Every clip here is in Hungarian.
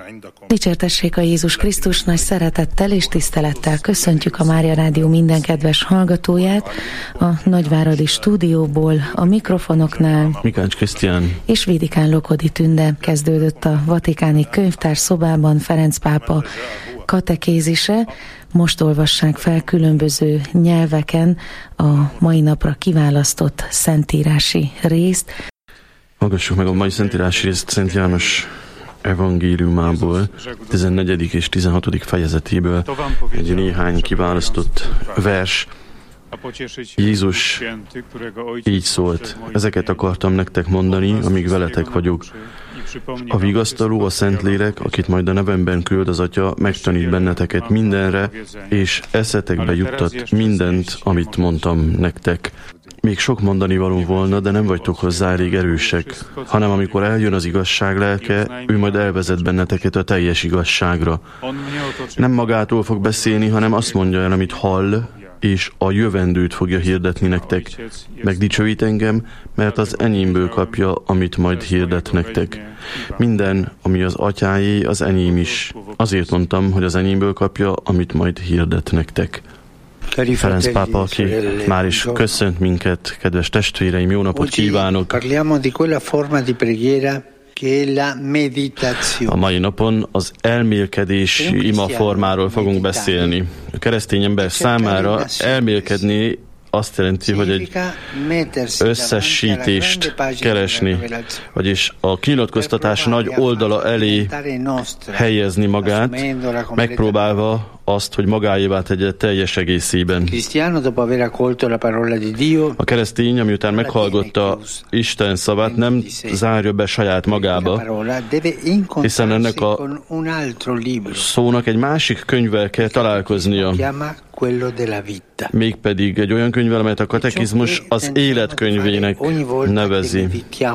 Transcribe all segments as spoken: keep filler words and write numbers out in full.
Dicsértessék a Jézus Krisztus, nagy szeretettel és tisztelettel köszöntjük a Mária Rádió minden kedves hallgatóját a Nagyváradi stúdióból, a mikrofonoknál Mikács Krisztián és Védikán Lokodi Tünde. Kezdődött a Vatikáni Könyvtár szobában Ferenc pápa katekézise. Most olvassák fel különböző nyelveken a mai napra kiválasztott szentírási részt. Hallgassuk meg a mai szentírási részt Szent János evangéliumából, tizennegyedik és tizenhatodik fejezetéből egy néhány kiválasztott vers. Jézus így szólt: ezeket akartam nektek mondani, amíg veletek vagyok. A vigasztaló, a Szentlélek, akit majd a nevemben küld az Atya, megtanít benneteket mindenre, és eszetekbe juttat mindent, amit mondtam nektek. Még sok mondani való volna, de nem vagytok hozzá elég erősek, hanem amikor eljön az igazság lelke, ő majd elvezet benneteket a teljes igazságra. Nem magától fog beszélni, hanem azt mondja el, amit hall, és a jövendőt fogja hirdetni nektek. Megdicsőít engem, mert az enyémből kapja, amit majd hirdet nektek. Minden, ami az atyáé, az enyém is. Azért mondtam, hogy az enyémből kapja, amit majd hirdet nektek. Ferenc pápa, aki már is köszönt minket, kedves testvéreim, jó napot kívánok! A mai napon az elmélkedési imaformáról fogunk beszélni. A keresztény ember számára elmélkedni azt jelenti, hogy egy összesítést keresni, vagyis a kinyilatkoztatás nagy oldala elé helyezni magát, megpróbálva azt, hogy magáévá tegye teljes egészében. A keresztény, amiután meghallgatta Isten szavát, nem zárja be saját magába, hiszen ennek a szónak egy másik könyvvel kell találkoznia, mégpedig egy olyan könyvvel, amelyet a katekizmus az életkönyvének nevezi.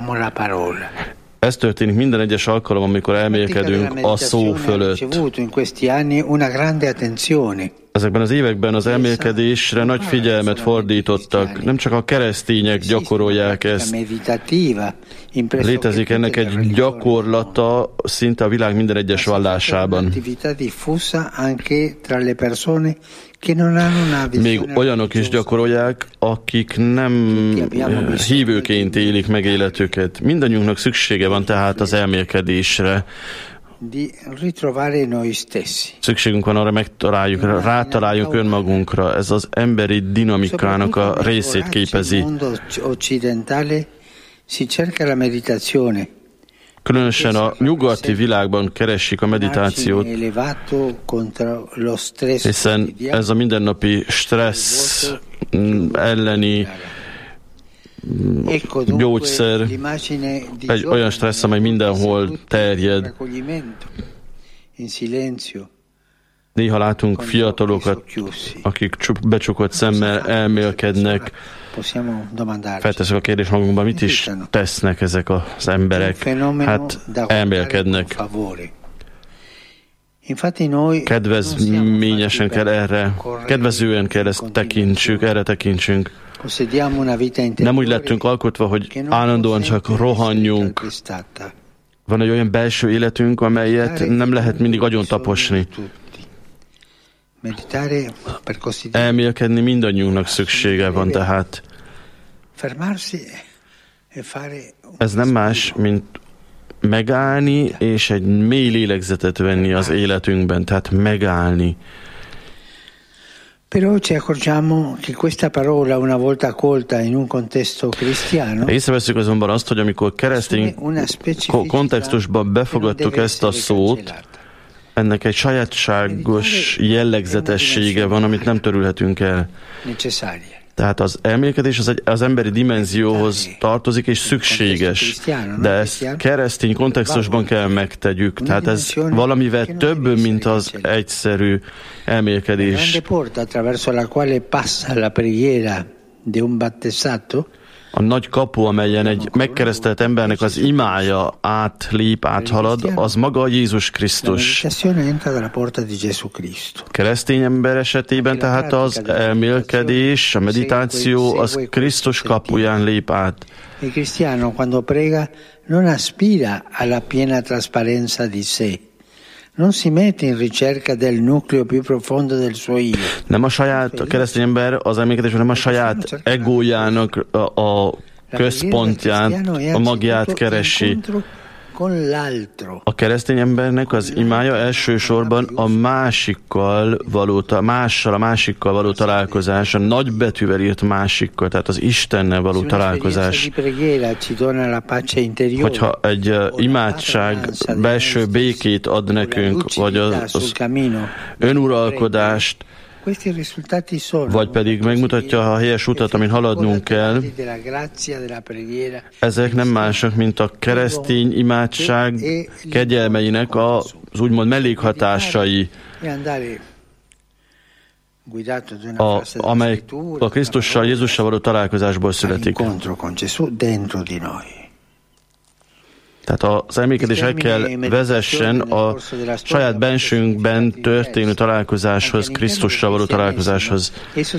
Ez történik minden egyes alkalom, amikor elmélkedünk a szó fölött. Ezekben az években az elmélkedésre nagy figyelmet fordítottak. Nem csak a keresztények gyakorolják ezt. Létezik ennek egy gyakorlata szinte a világ minden egyes vallásában. Még olyanok is gyakorolják, akik nem hívőként élik meg életüket. Mindannyiunknak szüksége van tehát az elmélkedésre. Szükségünk van arra, megtaláljuk, rátaláljuk önmagunkra. Ez az emberi dinamikának a részét képezi. Különösen a nyugati világban keresik a meditációt, hiszen ez a mindennapi stressz elleni gyógyszer, egy olyan stressz, amely mindenhol terjed. Néha látunk fiatalokat, akik becsukott szemmel elmélkednek. Feltesszük a kérdést magunkban, mit is tesznek ezek az emberek? Hát elmélkednek. Kedvezményesen kell erre, kedvezően kell ezt tekintsük, erre tekintsünk. Nem úgy lettünk alkotva, hogy állandóan csak rohanjunk. Van egy olyan belső életünk, amelyet nem lehet mindig agyon taposni. Elmélkedni mindannyiunknak szüksége van, tehát ez nem más, mint megállni és egy mély lélegzetet venni az életünkben, tehát megállni. Észreveszünk azonban azt, hogy amikor keresztény kontextusban befogadtuk ezt a szót, ennek egy sajátságos jellegzetessége van, amit nem törülhetünk el. Tehát az elmélkedés az, egy, az emberi dimenzióhoz tartozik és szükséges, de ezt keresztény kontextusban kell megtegyük. Tehát ez valamivel több, mint az egyszerű elmélkedés. A nagy kapu, amelyen egy megkeresztelt embernek az imája átlép, áthalad, az maga Jézus Krisztus. Keresztény ember esetében tehát az elmélkedés, a meditáció, az Krisztus kapuján lép át. Il cristiano quando prega non aspira alla piena trasparenza di sé, Nem a saját, a keresztény ember az elmékedésben nem a saját egójának a, a központját, a magját keresi. A keresztény embernek az imája elsősorban a másikkal való, mással, a másikkal való találkozás, a nagybetűvel írt másikkal, tehát az Istennel való találkozás. Hogyha egy imádság belső békét ad nekünk, vagy az, az önuralkodást, vagy pedig megmutatja a helyes utat, amin haladnunk kell, ezek nem mások, mint a keresztény imádság kegyelmeinek az úgymond mellékhatásai, a, amely a Krisztussal, Jézussal való találkozásból születik. Tehát az elmékedés el kell vezessen a saját bensünkben történő találkozáshoz, Krisztussal való találkozáshoz.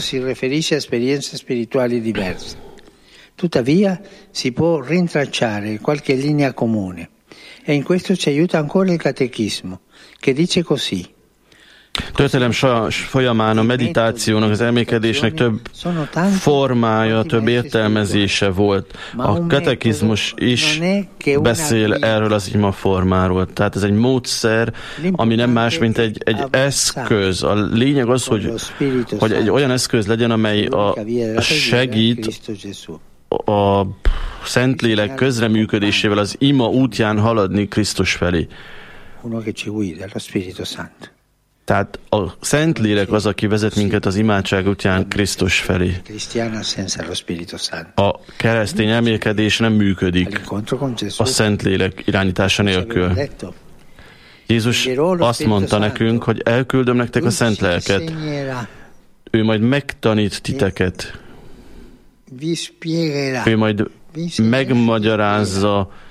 Tuttavia si può rintracciare qualche linea comune e in questo ci aiuta ancora il catechismo, che dice così. Történelem folyamán a meditációnak, az elmékedésnek több formája, több értelmezése volt. A katekizmus is beszél erről az ima formáról. Tehát ez egy módszer, ami nem más, mint egy, egy eszköz. A lényeg az, hogy, hogy egy olyan eszköz legyen, amely a, a segít a Szentlélek közreműködésével az ima útján haladni Krisztus felé. Tehát a Szentlélek az, aki vezet minket az imádság útján Krisztus felé. A keresztény elmélkedés nem működik a Szentlélek irányítása nélkül. Jézus azt mondta nekünk, hogy elküldöm nektek a Szent Lelket. Ő majd megtanít titeket. Ő majd megmagyarázza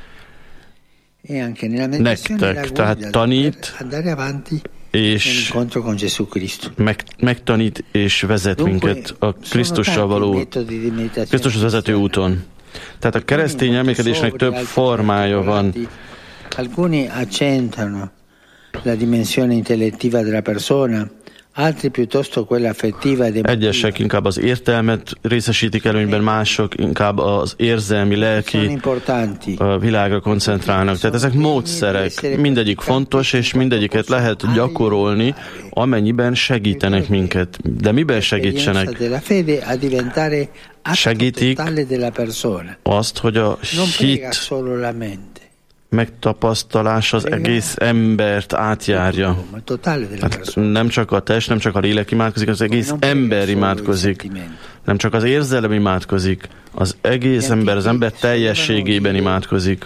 nektek, tehát tanít, és meg, megtanít és vezet minket a Krisztussal való, Krisztushoz vezető úton. Tehát a keresztény elmékedésnek több formája van. Alcuni accentano la dimensione intellettiva della persona, altri piuttosto quella affettiva e Egyesek inkább az értelmet részesítik előnyben, mások inkább az érzelmi, lelki világra koncentrálnak. Tehát ezek módszerek, mindegyik fontos, és mindegyiket lehet gyakorolni, amennyiben segítenek minket. De miben segítsenek? Segítik azt, hogy a hit megtapasztalás az egész embert átjárja. Hát nem csak a test, nem csak a lélek imádkozik, az egész ember imádkozik. Nem csak az érzelem imádkozik, az egész ember, az ember teljességében imádkozik.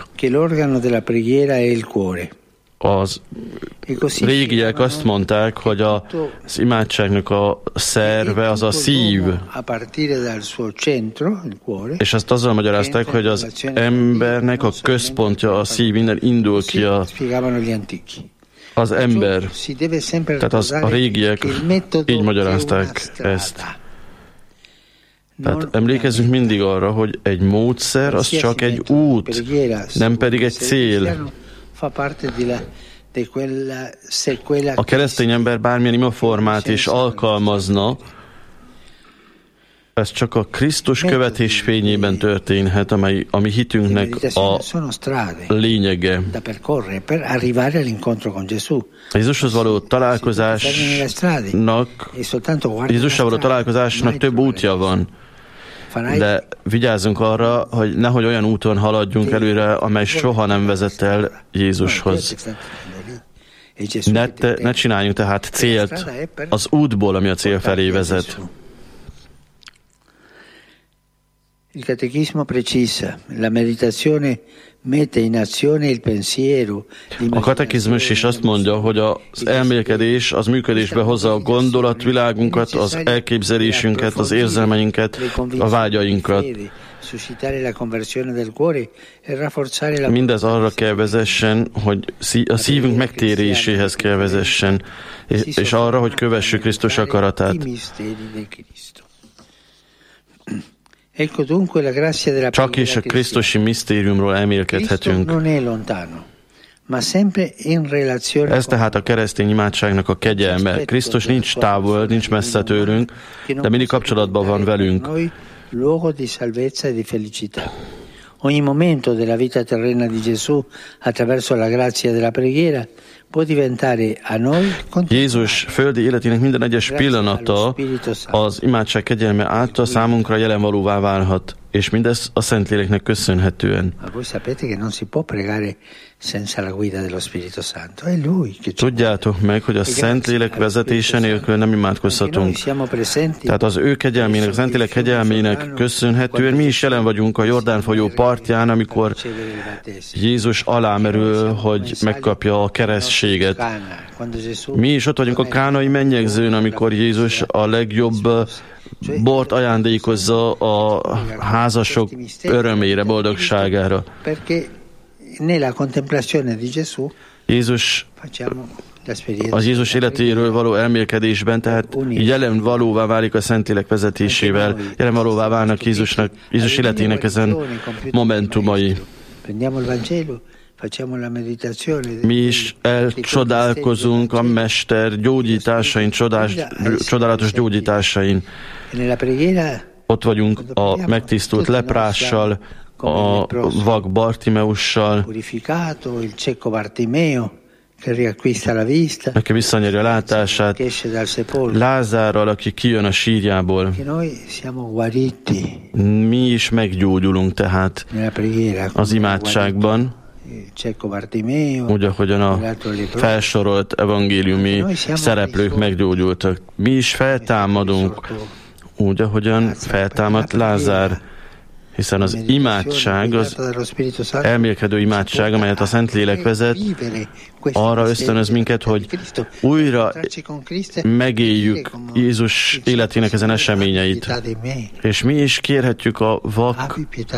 Az régiek azt mondták, hogy az imádságnak a szerve az a szív. És ezt azzal magyarázták, hogy az embernek a központja a szív, innen indul ki a, az ember. Tehát az, a régiek így magyarázták ezt. Tehát emlékezzünk mindig arra, hogy egy módszer az csak egy út, nem pedig egy cél. A keresztény ember bármilyen imaformát is alkalmazna, ez csak a Krisztus követés fényében történhet, amely a mi hitünknek a lényege. A Jézushoz való találkozásnak, Jézussal való találkozásnak több útja van. De vigyázzunk arra, hogy nehogy olyan úton haladjunk előre, amely soha nem vezet el Jézushoz. Ne, te, ne csináljunk tehát célt az útból, ami a cél felé vezet. Il catechismo precisa, la meditazione mette in azione il pensiero. A katekizmus is azt mondja, hogy az elmélkedés az működésbe hozza a gondolatvilágunkat, az elképzelésünket, az érzelmeinket, a vágyainkat. Mindez arra kell vezessen, hogy a szívünk megtéréséhez kell vezessen, és arra, hogy kövessük Krisztus akaratát. Csak is a krisztusi misztériumról elmélkedhetünk. Ez tehát a keresztény imádságnak a kegyelme. Krisztus nincs távol, nincs messze tőlünk, de mindig kapcsolatban van velünk. Ogni momento della vita terrena di Gesù, attraverso la grazia della preghiera, può diventare a noi. Jézus földi életének minden egyes pillanata az imádság kegyelme által számunkra jelen valóvá válhat, és mindez a Szentléleknek köszönhetően. Tudjátok meg, hogy a Szentlélek vezetése nélkül nem imádkozhatunk. Tehát az ő kegyelmének, a Szentlélek kegyelmének köszönhetően mi is jelen vagyunk a Jordán folyó partján, amikor Jézus alámerül, hogy megkapja a keresztséget. Mi is ott vagyunk a kánai mennyegzőn, amikor Jézus a legjobb bort ajándékozza a házasok örömére, boldogságára. Jézus az Jézus életéről való elmélkedésben, tehát jelen valóvá válik a Szentlélek vezetésével, jelen valóvá válnak Jézusnak, Jézus életének ezen momentumai. Mi is elcsodálkozunk a Mester gyógyításain, csodás, csodálatos gyógyításain. Ott vagyunk a megtisztult leprással, a vak Bartimeussal, aki visszanyeri a látását, Lázárral, aki kijön a sírjából. Mi is meggyógyulunk tehát az imádságban, úgy, ahogyan a felsorolt evangéliumi szereplők meggyógyultak. Mi is feltámadunk, úgy, ahogyan feltámadt Lázár, hiszen az imádság, az elmélkedő imádság, amelyet a Szentlélek vezet, arra ösztönöz minket, hogy újra megéljük Jézus életének ezen eseményeit. És mi is kérhetjük a vak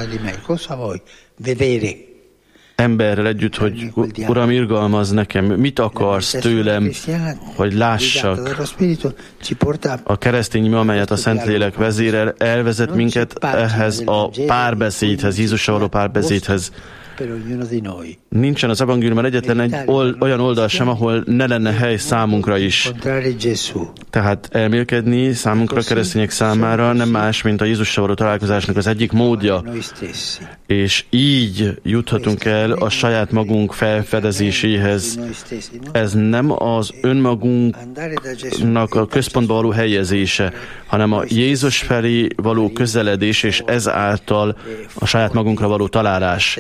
emberrel együtt, hogy Uram, irgalmazz nekem, mit akarsz tőlem, hogy lássak. A keresztény ime, amelyet a Szentlélek vezérel, elvezet minket ehhez a párbeszédhez, Jézussal való párbeszédhez. Nincsen az evangéliumban egyetlen egy ol, olyan oldal sem, ahol ne lenne hely számunkra is. Tehát elmélkedni számunkra, keresztények számára nem más, mint a Jézussal való találkozásnak az egyik módja. És így juthatunk el a saját magunk felfedezéséhez. Ez nem az önmagunknak a központba való helyezése, hanem a Jézus felé való közeledés, és ezáltal a saját magunkra való találás.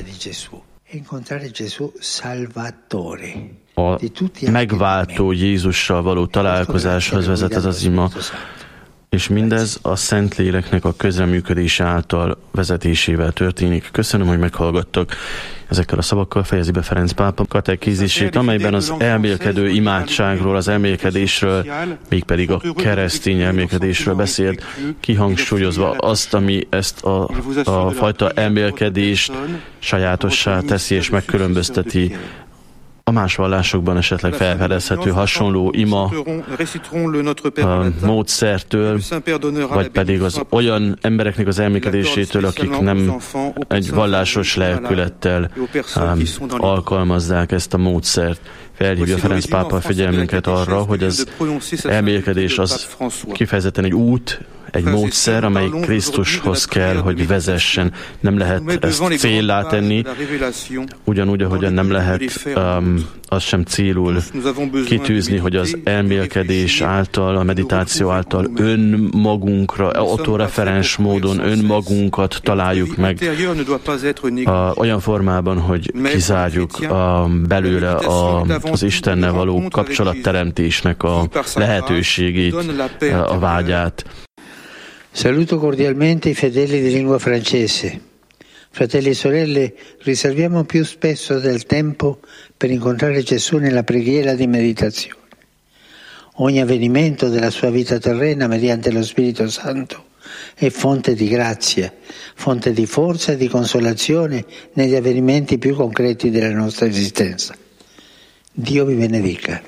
A megváltó Jézussal való találkozáshoz vezet ez az ima, és mindez a Szentléleknek a közreműködése által vezetésével történik. Köszönöm, hogy meghallgattak. Ezekkel a szavakkal fejezi be Ferenc pápa katekézisét, amelyben az elmélkedő imádságról, az elmélkedésről, mégpedig a keresztény elmélkedésről beszélt, kihangsúlyozva azt, ami ezt a, a fajta elmélkedést sajátossá teszi és megkülönbözteti. A más vallásokban esetleg felfedezhető hasonló ima módszertől, vagy pedig az olyan embereknek az elmélkedésétől, akik nem egy vallásos lelkülettel um, alkalmazzák ezt a módszert. Felhívja Ferenc pápa figyelmünket arra, hogy az elmélkedés az kifejezetten egy út, egy módszer, amely Krisztushoz kell, hogy vezessen. Nem lehet ezt céllá tenni, ugyanúgy, ahogyan nem lehet um, az sem célul kitűzni, hogy az elmélkedés által, a meditáció által önmagunkra, autoreferens módon önmagunkat találjuk meg a, olyan formában, hogy kizárjuk a, belőle a, az Istennel való kapcsolatteremtésnek a lehetőségét, a vágyát. Saluto cordialmente i fedeli di lingua francese. Fratelli e sorelle, riserviamo più spesso del tempo per incontrare Gesù nella preghiera di meditazione. Ogni avvenimento della sua vita terrena mediante lo Spirito Santo è fonte di grazia, fonte di forza e di consolazione negli avvenimenti più concreti della nostra esistenza. Dio vi benedica.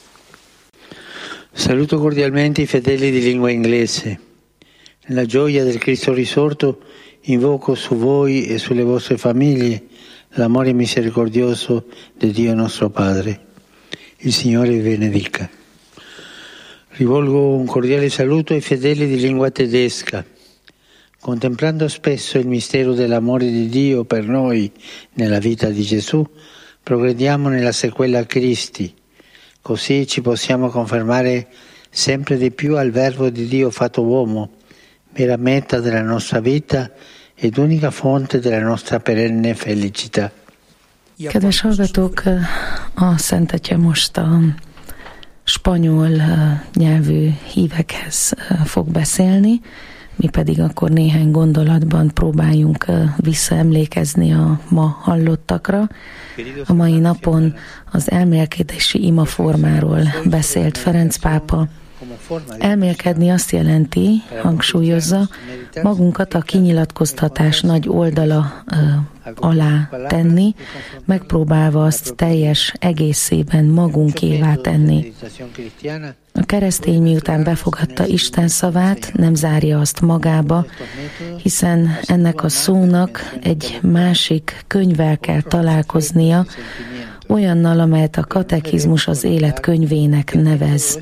Saluto cordialmente i fedeli di lingua inglese. Nella gioia del Cristo risorto invoco su voi e sulle vostre famiglie l'amore misericordioso di Dio nostro Padre. Il Signore vi benedica. Rivolgo un cordiale saluto ai fedeli di lingua tedesca. Contemplando spesso il mistero dell'amore di Dio per noi nella vita di Gesù, progrediamo nella sequela a Cristi, così ci possiamo confermare sempre di più al Verbo di Dio fatto uomo, vera meta della nostra vita ed unica fonte della nostra perenne felicità. Kedves hallgatók, a Szent Atya most a spanyol nyelvű hívekhez fog beszélni, mi pedig akkor néhány gondolatban próbáljunk visszaemlékezni a ma hallottakra. A mai napon az elmélkedési imaformáról beszélt Ferenc pápa. Elmélkedni azt jelenti, hangsúlyozza, magunkat a kinyilatkoztatás nagy oldala ö, alá tenni, megpróbálva azt teljes egészében magunkévá tenni. A keresztény miután befogadta Isten szavát, nem zárja azt magába, hiszen ennek a szónak egy másik könyvvel kell találkoznia, olyannal, amelyet a katekizmus az élet könyvének nevez.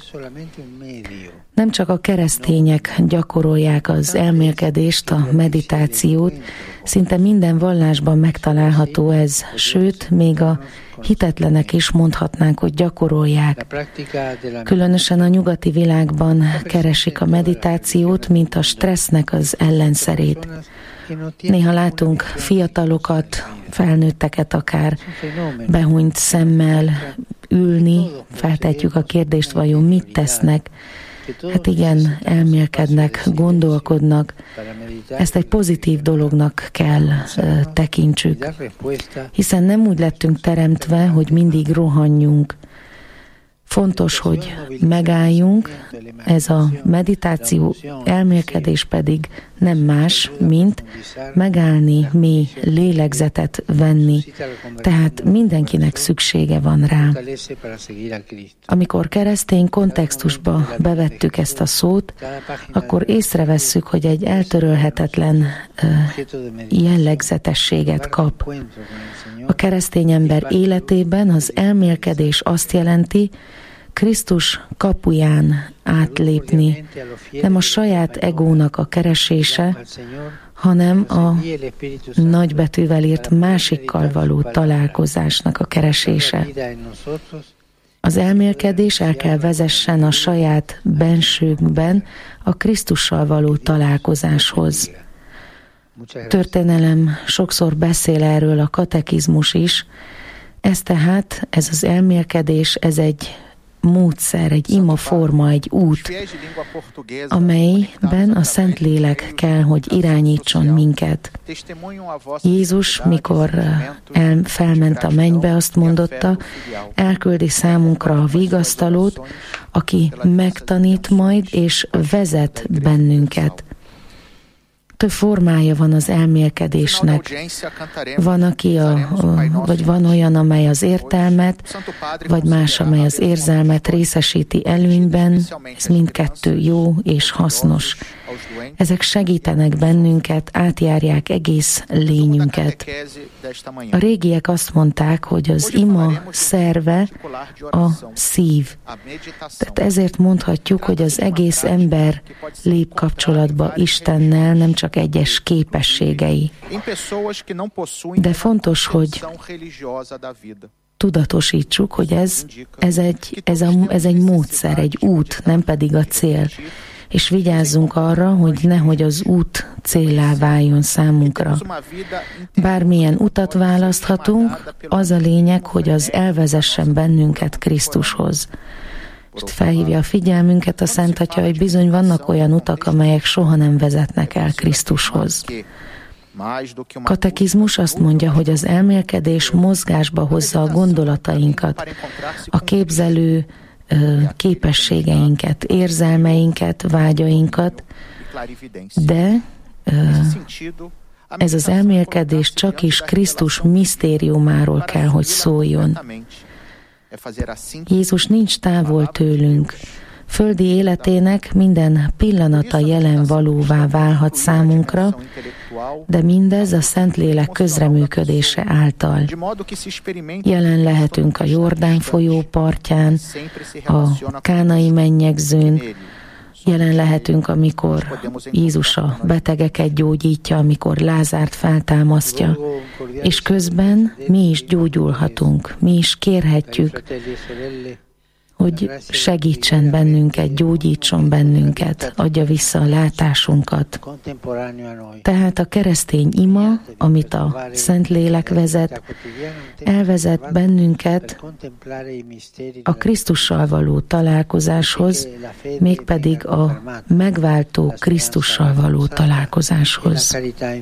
Nem csak a keresztények gyakorolják az elmélkedést, a meditációt, szinte minden vallásban megtalálható ez, sőt, még a hitetlenek is mondhatnánk, hogy gyakorolják. Különösen a nyugati világban keresik a meditációt, mint a stressznek az ellenszerét. Néha látunk fiatalokat, felnőtteket akár behúnyt szemmel ülni, feltetjük a kérdést, vajon mit tesznek. Hát igen, elmélkednek, gondolkodnak. Ezt egy pozitív dolognak kell uh, tekintsük, hiszen nem úgy lettünk teremtve, hogy mindig rohanjunk. Fontos, hogy megálljunk, ez a meditáció, elmélkedés pedig nem más, mint megállni, mély lélegzetet venni. Tehát mindenkinek szüksége van rá. Amikor keresztény kontextusba bevettük ezt a szót, akkor észrevesszük, hogy egy eltörölhetetlen jellegzetességet kap. A keresztény ember életében az elmélkedés azt jelenti, Krisztus kapuján átlépni, nem a saját egónak a keresése, hanem a nagybetűvel írt másikkal való találkozásnak a keresése. Az elmélkedés el kell vezessen a saját bensőnkben a Krisztussal való találkozáshoz. Történelem sokszor beszél erről, a katekizmus is. Ez tehát, ez az elmélkedés, ez egy módszer, egy imaforma, egy út, amelyben a Szentlélek kell, hogy irányítson minket. Jézus, mikor el, felment a mennybe, azt mondotta, elküldi számunkra a vigasztalót, aki megtanít majd és vezet bennünket. Több formája van az elmélkedésnek. Van, aki a, a, vagy van olyan, amely az értelmet, vagy más, amely az érzelmet részesíti előnyben. Ez mindkettő jó és hasznos. Ezek segítenek bennünket, átjárják egész lényünket. A régiek azt mondták, hogy az ima szerve a szív. Tehát ezért mondhatjuk, hogy az egész ember lép kapcsolatba Istennel, nem csak egyes képességei. De fontos, hogy tudatosítsuk, hogy ez, ez, egy, ez, a, ez egy módszer, egy út, nem pedig a cél. És vigyázzunk arra, hogy nehogy az út céllá váljon számunkra. Bármilyen utat választhatunk, az a lényeg, hogy az elvezessen bennünket Krisztushoz. És felhívja a figyelmünket a Szent Atya, hogy bizony vannak olyan utak, amelyek soha nem vezetnek el Krisztushoz. Katekizmus azt mondja, hogy az elmélkedés mozgásba hozza a gondolatainkat, a képzelő képességeinket, érzelmeinket, vágyainkat, de ez az elmélkedés csak is Krisztus misztériumáról kell, hogy szóljon. Jézus nincs távol tőlünk. földi életének minden pillanata jelen valóvá válhat számunkra, de mindez a Szentlélek közreműködése által. Jelen lehetünk a Jordán folyó partján, a Kánai mennyegzőn, jelen lehetünk, amikor Jézus a betegeket gyógyítja, amikor Lázárt feltámasztja, és közben mi is gyógyulhatunk, mi is kérhetjük, hogy segítsen bennünket, gyógyítson bennünket, adja vissza a látásunkat. Tehát a keresztény ima, amit a Szentlélek vezet, elvezet bennünket a Krisztussal való találkozáshoz, mégpedig a megváltó Krisztussal való találkozáshoz.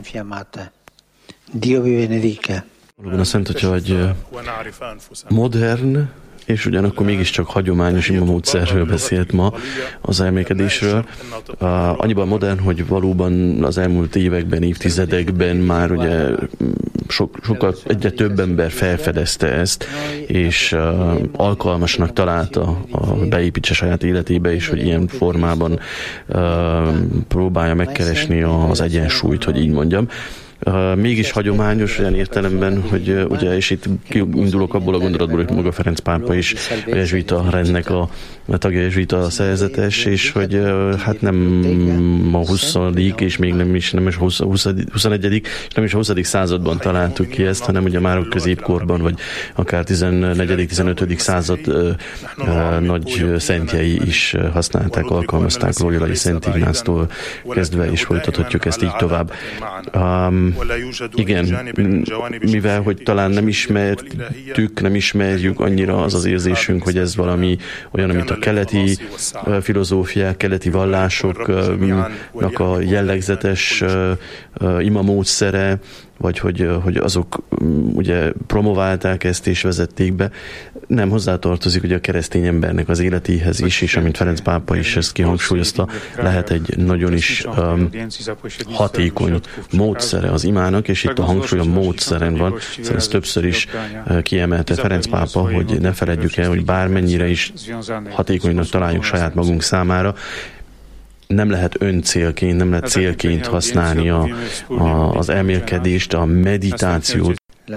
Valóban a Szent Atya egy modern, és ugyanakkor mégiscsak hagyományos imamódszerről beszélt ma, az elmélkedésről. Uh, annyiban modern, hogy valóban az elmúlt években, évtizedekben már ugye sok, sokkal egyre több ember felfedezte ezt, és uh, alkalmasnak találta a beépítse saját életébe is, hogy ilyen formában uh, próbálja megkeresni az egyensúlyt, hogy így mondjam. Uh, mégis hagyományos olyan értelemben, hogy uh, ugye, és itt indulok abból a gondolatból, hogy maga Ferenc pápa is a jezsuita rendnek a, a tagja, jezsuita szerzetes, és hogy uh, hát nem a huszadik és még nem is, nem is a huszonegyedik és nem is a huszadik században találtuk ki ezt, hanem ugye már a középkorban, vagy akár tizennegyedik tizenötödik század uh, uh, nagy szentjei is használták, alkalmazták, Loyolai Szent Ignáctól kezdve, és folytathatjuk ezt így tovább. Um, Igen, mivel hogy talán nem ismertük, nem ismerjük annyira, az az érzésünk, hogy ez valami olyan, amit a keleti filozófiák, keleti vallásoknak a jellegzetes imamódszere, vagy hogy, hogy azok ugye promoválták ezt és vezették be. Nem, hozzátartozik ugye a keresztény embernek az életéhez is, és amint Ferenc pápa is ezt kihangsúlyozta, lehet egy nagyon is um, hatékony módszere az imának, és itt a hangsúly a módszeren van, szóval ezt többször is uh, kiemelte Ferenc pápa, hogy ne feledjük el, hogy bármennyire is hatékonynak találjuk saját magunk számára, nem lehet öncélként, nem lehet célként használni a, a, az elmélkedést, a meditációt.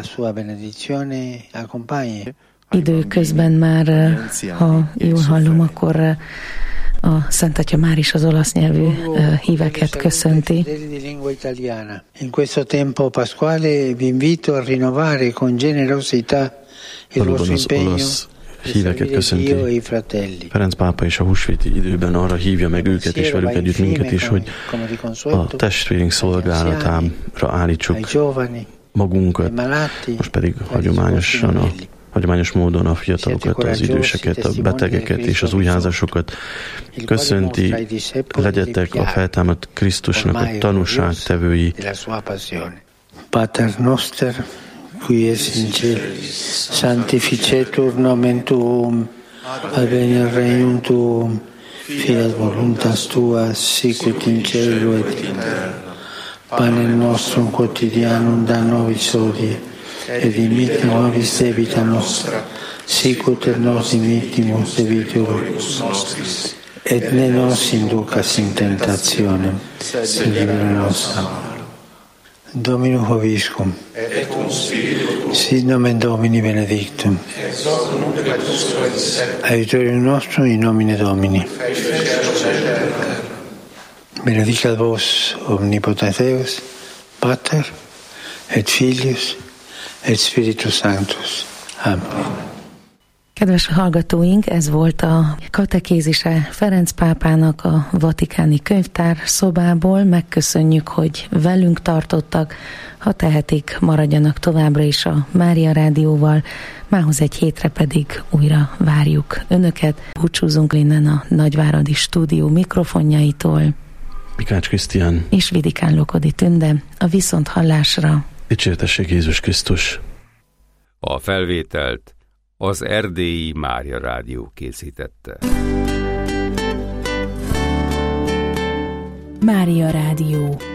Időközben már, ha jól hallom, akkor a Szent Atya már is az olasz nyelvű híveket köszönti. In questo tempo pasquale vi invito a rinnovare con generosità il vostro impegno. Híveket köszönti Ferenc pápa, és a húsvéti időben arra hívja meg őket és velük együtt minket is, hogy a testvérünk szolgálatára állítsuk magunkat, most pedig hagyományosan a hagyományos módon a fiatalokat, az időseket, a betegeket és az újházasokat köszönti, legyetek a feltámadt Krisztusnak a tanúságtevői. Pater noster, qui es in celis, sanctificetur nomen tuum, adveniat regnum tuum, fiat voluntas tua, sicut in cielo et in terra. Panem nostrum quotidianum da nobis hodie, et dimitte nobis debita nostra, sicut et nos dimittimus debitoribus nostris, et ne nos inducas in tentationem, sed libera nos a malo. Dominum vobiscum, et cum spiritu tuo, sit nomen Domini benedictum, ex hoc nunc et usque in seculum, aiutorium nostrum in nomine Domini. Benedicat vos omnipotens Deus, Pater, et Filius, et Spiritus Sanctus. Amen. Kedves hallgatóink, ez volt a katekézise Ferenc pápának a Vatikáni Könyvtár szobából. Megköszönjük, hogy velünk tartottak. Ha tehetik, maradjanak továbbra is a Mária Rádióval. Mához egy hétre pedig újra várjuk Önöket. Búcsúzunk innen a Nagyváradi Stúdió mikrofonjaitól. Mikács Krisztián és Vidikán Lokodi Tünde. A viszonthallásra. Dicsértessék Jézus Krisztus. A felvételt az Erdélyi Mária Rádió készítette. Mária Rádió.